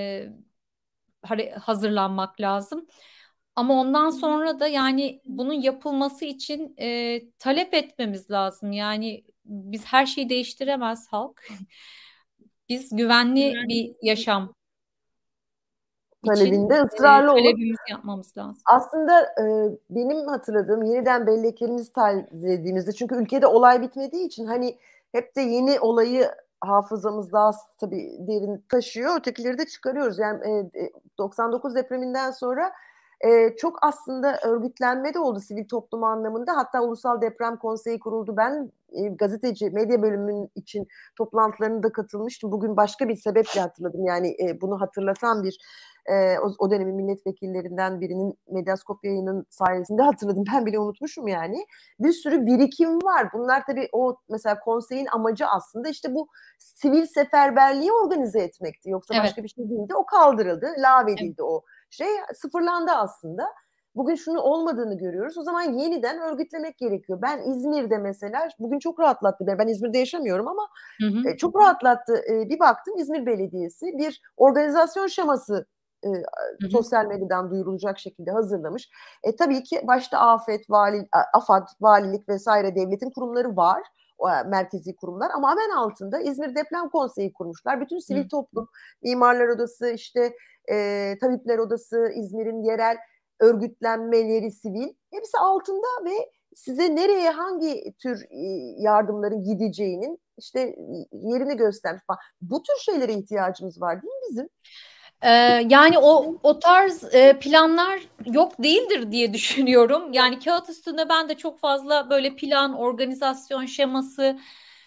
Hazırlanmak lazım. Ama ondan sonra da yani bunun yapılması için talep etmemiz lazım. Yani biz her şeyi değiştiremez halk. Biz güvenli bir yaşam için Talebinde ısrarlı olup talebimizi yapmamız lazım. aslında benim hatırladığım yeniden belleklerimizi tazelediğimizde çünkü ülkede olay bitmediği için hani hep de yeni olayı hafızamızda tabii derin taşıyor. Ötekileri de çıkarıyoruz. Yani 99 depreminden sonra çok aslında örgütlenme de oldu sivil toplum anlamında. Hatta Ulusal Deprem Konseyi kuruldu. Ben gazeteci, medya bölümünün için toplantılarına da katılmıştım. Bugün başka bir sebeple hatırladım. Yani bunu hatırlatan bir O dönemin milletvekillerinden birinin Medyaskop yayının sayesinde hatırladım. Ben bile unutmuşum yani. Bir sürü birikim var. Bunlar tabii o mesela konseyin amacı aslında işte bu sivil seferberliği organize etmekti. Yoksa Evet. başka bir şey değildi. O kaldırıldı, lağvedildi Evet. o şey. Sıfırlandı aslında. Bugün şunu olmadığını görüyoruz. O zaman yeniden örgütlemek gerekiyor. Ben İzmir'de mesela bugün çok rahatlattı. Ben İzmir'de yaşamıyorum ama Hı hı. çok rahatlattı. Bir baktım İzmir Belediyesi bir organizasyon şeması Hı hı. sosyal medyadan duyurulacak şekilde hazırlamış. Tabii ki başta AFAD, valilik vesaire devletin kurumları var. O merkezi kurumlar ama hemen altında İzmir Deprem Konseyi kurmuşlar. Bütün sivil toplum, Mimarlar Odası, işte Tabipler Odası, İzmir'in yerel örgütlenmeleri sivil hepsi altında ve size nereye hangi tür yardımların gideceğinin işte yerini göstermiş falan. Bu tür şeylere ihtiyacımız var değil mi bizim? Yani o tarz planlar yok değildir diye düşünüyorum. Yani kağıt üstünde ben de çok fazla böyle plan, organizasyon şeması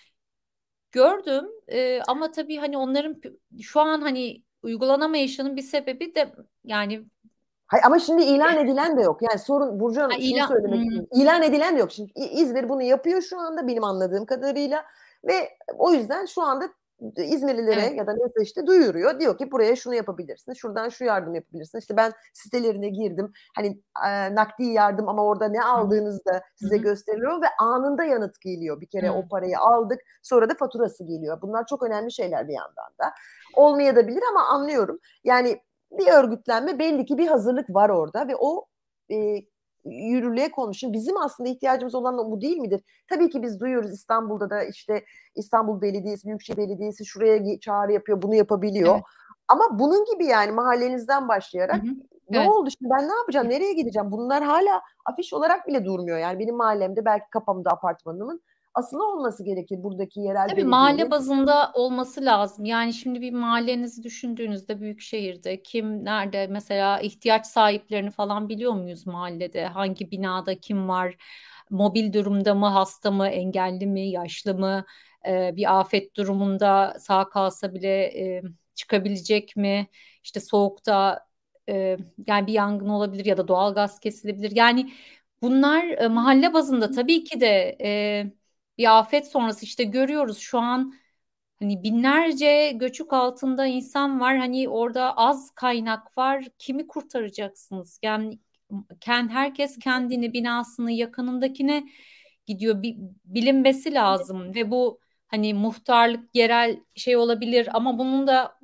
gördüm. Ama tabii hani onların şu an hani uygulanamayışının bir sebebi de yani Hayır, ama şimdi ilan edilen de yok. Yani sorun Burcu Hanım şunu ilan. söylemek istiyorum. İlan edilen de yok. Şimdi İzmir bunu yapıyor şu anda benim anladığım kadarıyla ve o yüzden şu anda İzmirlilere Evet. ya da neyse işte duyuruyor. Diyor ki buraya şunu yapabilirsin. Şuradan şu yardım yapabilirsin. İşte ben sitelerine girdim. Hani nakdi yardım ama orada ne aldığınızı da size gösteriliyor ve anında yanıt geliyor. Bir kere o parayı aldık. Sonra da faturası geliyor. Bunlar çok önemli şeyler bir yandan da. Olmayabilir ama anlıyorum. Yani bir örgütlenme belli ki bir hazırlık var orada ve o yürürlüğe konmuş. Şimdi bizim aslında ihtiyacımız olan bu değil midir? Tabii ki biz duyuyoruz İstanbul'da da işte İstanbul Belediyesi, Büyükşehir Belediyesi şuraya çağrı yapıyor, bunu yapabiliyor. Evet. Ama bunun gibi yani mahallenizden Hı başlayarak hı. ne Evet. oldu şimdi ben ne yapacağım, nereye gideceğim? Bunlar hala afiş olarak bile durmuyor. Yani benim mahallemde belki kapımda apartmanımın aslında olması gerekir buradaki yerel Tabii mahalle belediyenin. bazında olması lazım. Yani şimdi bir mahallenizi düşündüğünüzde büyük şehirde kim nerede mesela ihtiyaç sahiplerini falan biliyor muyuz mahallede? Hangi binada kim var? Mobil durumda mı, hasta mı, engelli mi, yaşlı mı? Bir afet durumunda sağ kalsa bile çıkabilecek mi? İşte soğukta yani bir yangın olabilir ya da doğalgaz kesilebilir. Yani bunlar mahalle bazında tabii ki de bir afet sonrası işte görüyoruz şu an hani binlerce göçük altında insan var. Hani orada az kaynak var. Kimi kurtaracaksınız? Yani herkes kendini, binasını, yakınındakine gidiyor. Bilinmesi lazım ve bu hani muhtarlık yerel şey olabilir ama bunun da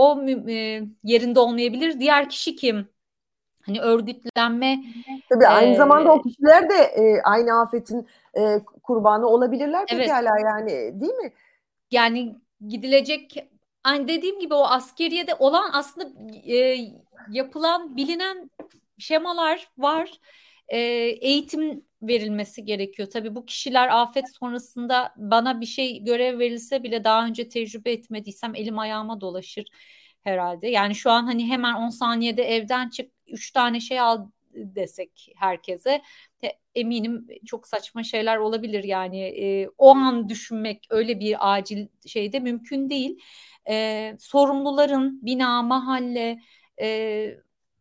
yerinde olmayabilir. Diğer kişi kim? Hani örgütlenme Tabii aynı zamanda o e, kişiler de aynı afetin kurbanı olabilirler evet. pekala yani değil mi? Yani gidilecek hani dediğim gibi o askeriyede olan aslında yapılan bilinen şemalar var. Eğitim verilmesi gerekiyor. Tabii bu kişiler afet sonrasında bana bir şey görev verilse bile daha önce tecrübe etmediysem elim ayağıma dolaşır herhalde. Yani şu an hani hemen 10 saniyede evden çık 3 tane şey al desek herkese eminim çok saçma şeyler olabilir yani o an düşünmek öyle bir acil şeyde mümkün değil. Sorumluların bina, mahalle, e,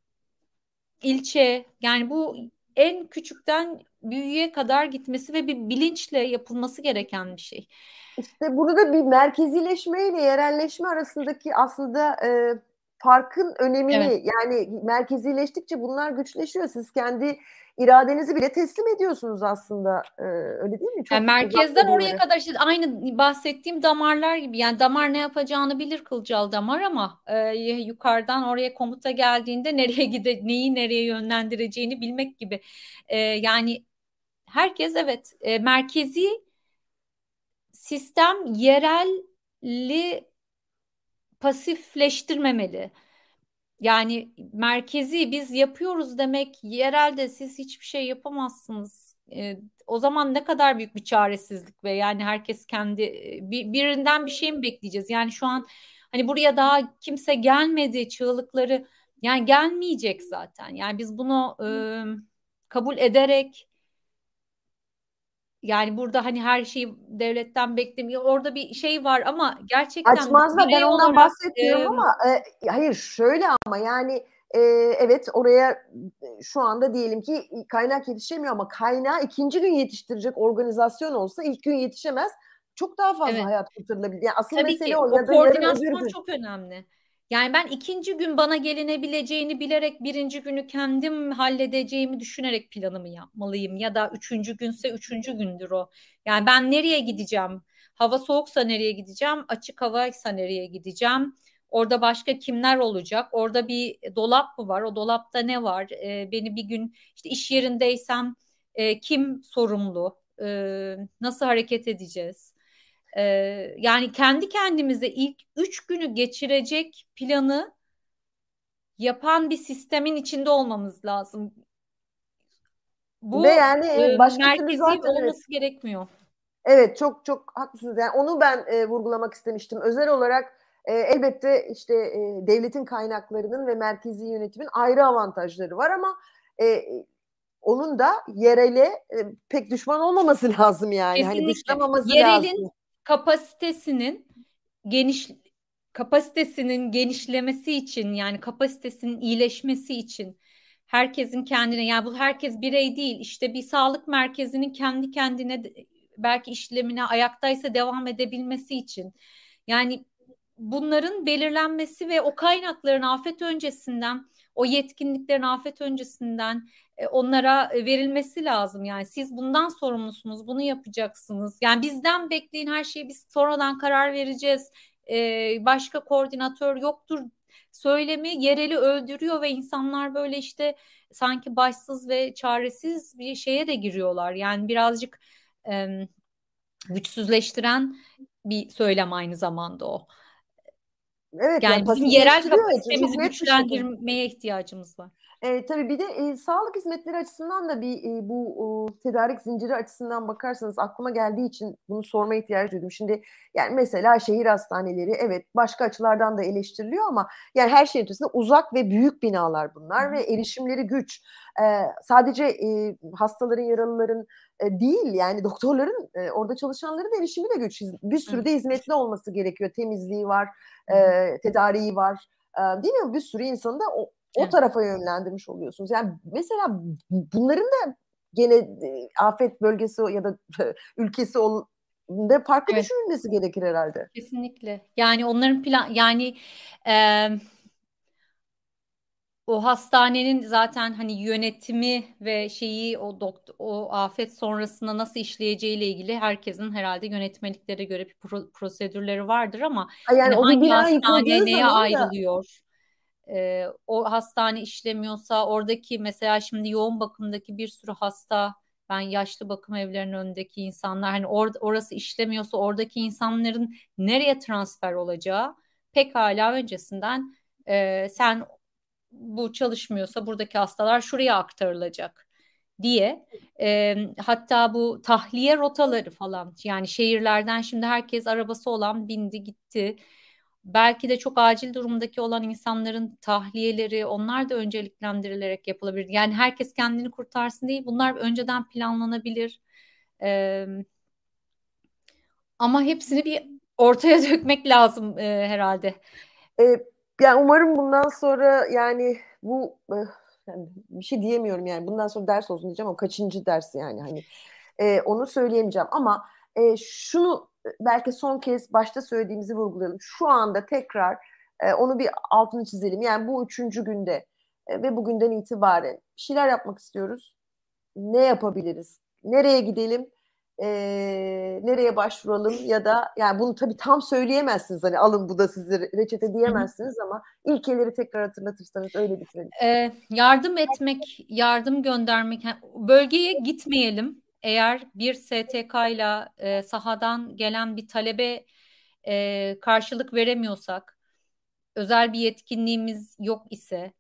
ilçe yani bu en küçükten büyüğe kadar gitmesi ve bir bilinçle yapılması gereken bir şey. İşte burada bir merkezileşme ile yerelleşme arasındaki aslında farkın Evet. önemini yani merkezileştikçe bunlar güçleşiyor. Siz kendi iradenizi bile teslim ediyorsunuz aslında. Öyle değil mi? Yani Çok uzakta merkezden bir oraya yere. kadar işte aynı bahsettiğim damarlar gibi. Yani damar ne yapacağını bilir kılcal damar ama yukarıdan oraya komuta geldiğinde neyi nereye yönlendireceğini bilmek gibi. Yani herkes evet merkezi sistem yerelli pasifleştirmemeli. Yani merkezi biz yapıyoruz demek yerelde siz hiçbir şey yapamazsınız. O zaman ne kadar büyük bir çaresizlik ve yani herkes kendi birinden bir şey mi bekleyeceğiz? Yani şu an hani buraya daha kimse gelmedi çığlıkları yani gelmeyecek zaten. Yani biz bunu kabul ederek Yani burada hani her şeyi devletten beklemiyor. Orada bir şey var ama gerçekten Açmazlar. Ben birey ondan olarak bahsetmiyorum ama hayır şöyle ama yani evet oraya şu anda diyelim ki kaynak yetişemiyor ama kaynağı ikinci gün yetiştirecek organizasyon olsa ilk gün yetişemez. Çok daha fazla evet. hayat kurtarılabilir. Yani asıl Tabii mesele ki o o ya da yarın öbür koordinasyon gün. çok önemli. Yani ben ikinci gün bana gelinebileceğini bilerek birinci günü kendim halledeceğimi düşünerek planımı yapmalıyım. Ya da üçüncü günse üçüncü gündür o. Yani ben nereye gideceğim? Hava soğuksa nereye gideceğim? Açık havaysa nereye gideceğim? Orada başka kimler olacak? Orada bir dolap mı var? O dolapta ne var? Beni bir gün işte iş yerindeysem kim sorumlu? Nasıl hareket edeceğiz? Yani kendi kendimize ilk 3 günü geçirecek planı yapan bir sistemin içinde olmamız lazım. Ve Bu yani başka türlü merkezi zaten evet. olması gerekmiyor. Evet çok çok haklısınız. Yani onu ben vurgulamak istemiştim. Özel olarak elbette işte devletin kaynaklarının ve merkezi yönetimin ayrı avantajları var ama e, onun da yerele pek düşman olmaması lazım yani. Hani Kesinlikle. dışlamaması Yerelin lazım. kapasitesinin geniş kapasitesinin genişlemesi için yani kapasitesinin iyileşmesi için herkesin kendine yani bu herkes birey değil işte bir sağlık merkezinin kendi kendine belki işlemine ayaktaysa devam edebilmesi için yani bunların belirlenmesi ve o kaynakların afet öncesinden o yetkinliklerin afet öncesinden onlara verilmesi lazım. Yani siz bundan sorumlusunuz, bunu yapacaksınız. Yani bizden bekleyin her şeyi biz sonradan karar vereceğiz. Başka koordinatör yoktur söylemi yereli öldürüyor ve insanlar böyle işte sanki başsız ve çaresiz bir şeye de giriyorlar. Yani birazcık güçsüzleştiren bir söylem aynı zamanda o. Evet yani Yani bizim yerel pasifleştiriyor çok kapasitemizi net bir şekilde. güçlendirmeye ihtiyacımız var. Tabii bir de sağlık hizmetleri açısından da bir bu tedarik zinciri açısından bakarsanız aklıma geldiği için bunu sorma ihtiyacı duydum. Şimdi yani mesela şehir hastaneleri evet başka açılardan da eleştiriliyor ama yani her şeyin ötesinde uzak ve büyük binalar bunlar ve erişimleri güç. Sadece hastaların, yaralıların değil yani doktorların orada çalışanların erişimi de güç. Bir sürü de hizmetli olması gerekiyor. Temizliği var, tedariği var. Değil mi? Bir sürü insanı da o Evet. tarafa yönlendirmiş oluyorsunuz. Yani mesela bunların da gene afet bölgesi ya da ülkesi de farklı Evet. düşünülmesi gerekir herhalde. Kesinlikle. Yani onların plan yani e, o hastanenin zaten hani yönetimi ve şeyi o afet sonrasında nasıl işleyeceğiyle ilgili herkesin herhalde yönetmeliklere göre bir prosedürleri vardır ama Yani hani o bir hangi bina hastane yıkıldığı neye zaman da ayrılıyor? O hastane işlemiyorsa oradaki mesela şimdi yoğun bakımdaki bir sürü hasta ben yaşlı bakım evlerinin önündeki insanlar hani orası işlemiyorsa oradaki insanların nereye transfer olacağı pekala öncesinden sen bu çalışmıyorsa buradaki hastalar şuraya aktarılacak diye hatta bu tahliye rotaları falan yani şehirlerden şimdi herkes arabası olan bindi gitti. Belki de çok acil durumdaki olan insanların tahliyeleri onlar da önceliklendirilerek yapılabilir. Yani herkes kendini kurtarsın değil bunlar önceden planlanabilir. Ee, Ama hepsini bir ortaya dökmek lazım herhalde. e, yani umarım bundan sonra yani bu yani bir şey diyemiyorum yani bundan sonra ders olsun diyeceğim ama kaçıncı ders yani hani onu söyleyemeyeceğim ama şunu belki son kez başta söylediğimizi vurgulayalım. Şu anda tekrar onu bir altını çizelim. Yani bu üçüncü günde ve bugünden itibaren bir şeyler yapmak istiyoruz. Ne yapabiliriz? Nereye gidelim? Nereye başvuralım ya da yani bunu tabii tam söyleyemezsiniz hani alın bu da size reçete Hı hı. diyemezsiniz ama ilkeleri tekrar hatırlatırsanız öyle bitirelim. Yardım etmek, yardım göndermek, yani bölgeye gitmeyelim. Eğer bir STK ile sahadan gelen bir talebe karşılık veremiyorsak, özel bir yetkinliğimiz yok ise,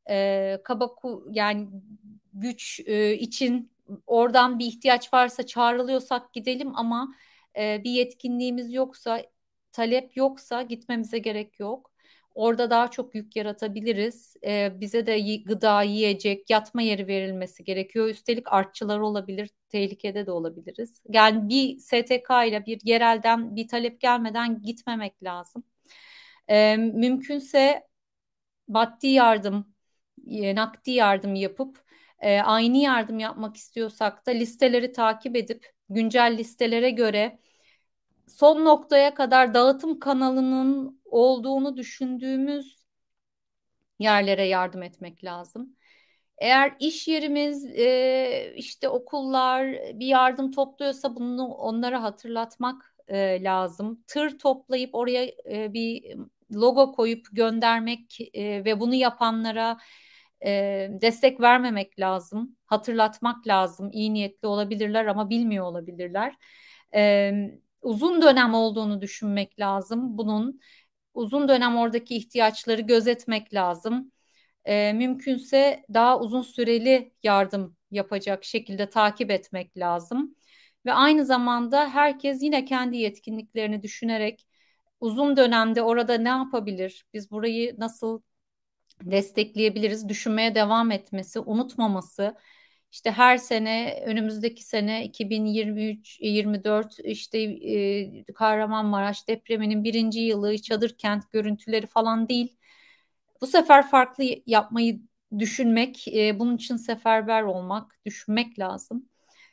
yani güç için oradan bir ihtiyaç varsa çağrılıyorsak gidelim ama bir yetkinliğimiz yoksa, talep yoksa gitmemize gerek yok. Orada daha çok yük yaratabiliriz. Bize de gıda, yiyecek, yatma yeri verilmesi gerekiyor. Üstelik artçılar olabilir, tehlikede de olabiliriz. Yani bir STK ile bir yerelden bir talep gelmeden gitmemek lazım. Mümkünse maddi yardım, nakdi yardım yapıp aynı yardım yapmak istiyorsak da listeleri takip edip güncel listelere göre son noktaya kadar dağıtım kanalının olduğunu düşündüğümüz yerlere yardım etmek lazım. Eğer iş yerimiz, işte okullar bir yardım topluyorsa bunu onlara hatırlatmak lazım. Tır toplayıp oraya bir logo koyup göndermek ve bunu yapanlara destek vermemek lazım. Hatırlatmak lazım. İyi niyetli olabilirler ama bilmiyor olabilirler. Uzun dönem olduğunu düşünmek lazım. Bunun uzun dönem oradaki ihtiyaçları gözetmek lazım. Mümkünse daha uzun süreli yardım yapacak şekilde takip etmek lazım. Ve aynı zamanda herkes yine kendi yetkinliklerini düşünerek uzun dönemde orada ne yapabilir, biz burayı nasıl destekleyebiliriz, düşünmeye devam etmesi, unutmaması. İşte her sene, önümüzdeki sene 2023-24 işte Kahramanmaraş depreminin 1. yılı, çadır kent görüntüleri falan değil. Bu sefer farklı yapmayı düşünmek, bunun için seferber olmak, düşünmek lazım.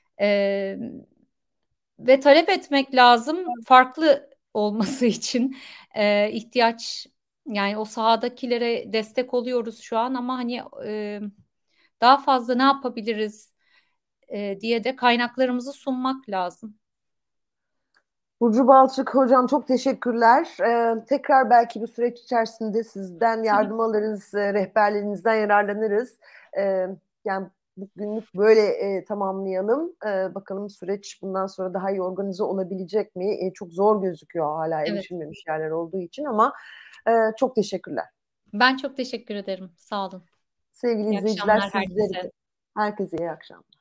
Ve talep etmek lazım farklı olması için ihtiyaç, yani o sahadakilere destek oluyoruz şu an ama hani daha fazla ne yapabiliriz diye de kaynaklarımızı sunmak lazım. Burcu Balçık hocam çok teşekkürler. Tekrar belki bu süreç içerisinde sizden yardım alırız, rehberlerinizden yararlanırız. Yani bugünlük böyle tamamlayalım. Bakalım süreç bundan sonra daha iyi organize olabilecek mi? Çok zor gözüküyor hala erişilmemiş yerler olduğu için ama çok teşekkürler. Ben çok teşekkür ederim. Sağ olun. Sevgili İyi izleyiciler, akşamlar herkese. Herkese iyi akşamlar.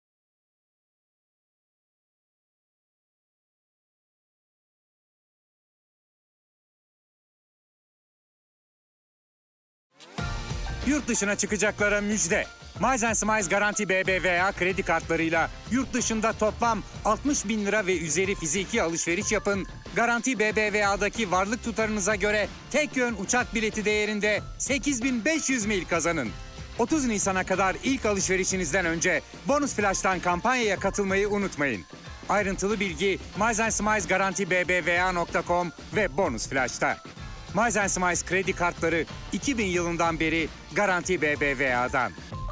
Yurt dışına çıkacaklara müjde. Miles Smiles Garanti BBVA kredi kartlarıyla yurt dışında toplam 60 bin lira ve üzeri fiziki alışveriş yapın. Garanti BBVA'daki varlık tutarınıza göre tek yön uçak bileti değerinde 8.500 mil kazanın. 30 Nisan'a kadar ilk alışverişinizden önce Bonus Flash'tan kampanyaya katılmayı unutmayın. Ayrıntılı bilgi Miles Smiles Garanti BBVA.com ve Bonus Flash'ta. Miles Smiles kredi kartları 2000 yılından beri Garanti BBVA'dan.